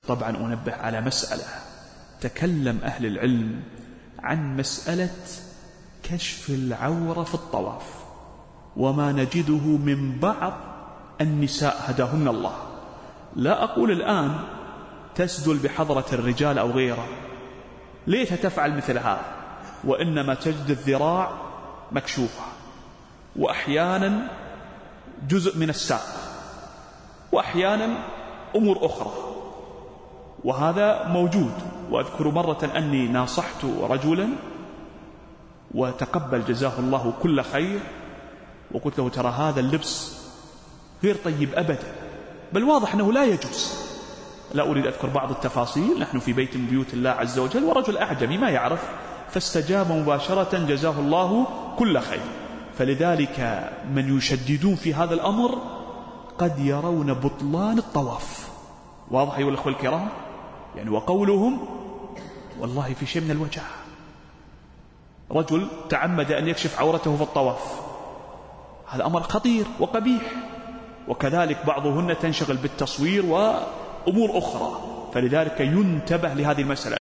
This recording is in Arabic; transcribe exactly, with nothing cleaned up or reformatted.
طبعا أنبه على مسألة، تكلم أهل العلم عن مسألة كشف العورة في الطواف، وما نجده من بعض النساء هداهن الله. لا أقول الآن تسدل بحضرة الرجال أو غيره، ليت تفعل مثل هذا، وإنما تجد الذراع مكشوفة، وأحيانا جزء من الساق، وأحيانا أمور أخرى، وهذا موجود. وأذكر مرة أني ناصحت رجلا وتقبل جزاه الله كل خير، وقلت له ترى هذا اللبس غير طيب أبدا، بل واضح أنه لا يجوز. لا أريد أذكر بعض التفاصيل، نحن في بيت من بيوت الله عز وجل، ورجل أعجمي ما يعرف، فاستجاب مباشرة جزاه الله كل خير. فلذلك من يشددون في هذا الأمر قد يرون بطلان الطواف. واضح أيها الأخوة الكرام؟ يعني وقولهم والله في شيء من الوجع، رجل تعمد أن يكشف عورته في الطواف، هذا أمر خطير وقبيح. وكذلك بعضهن تنشغل بالتصوير وأمور أخرى، فلذلك ينتبه لهذه المسألة.